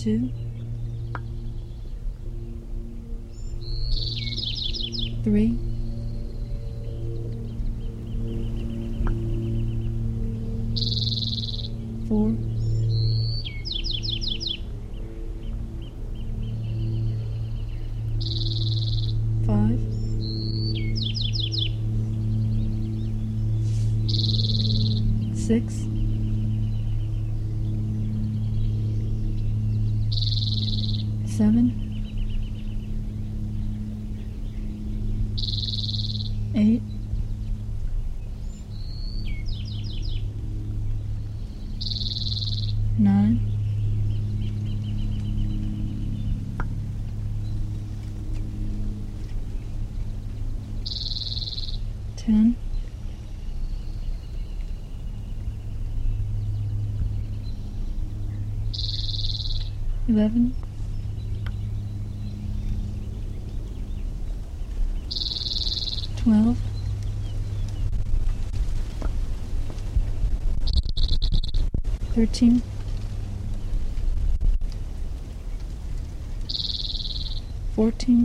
2, 3, 4, 5, 6, 7, 8, 9, 10, 11, 12, 13, 14,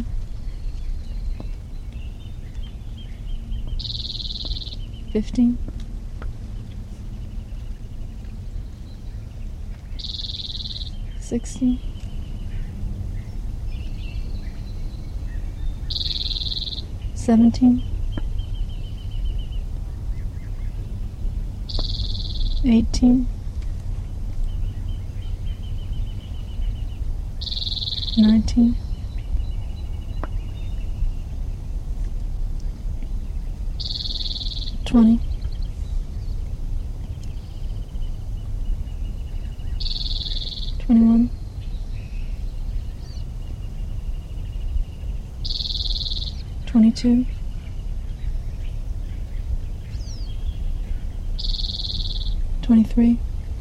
15, 16, 17, 18, 19, 20, 21, 22, 23,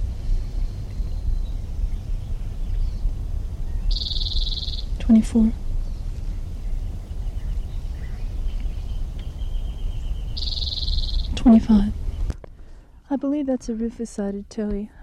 24, 25. I believe that's a rufous-sided towhee.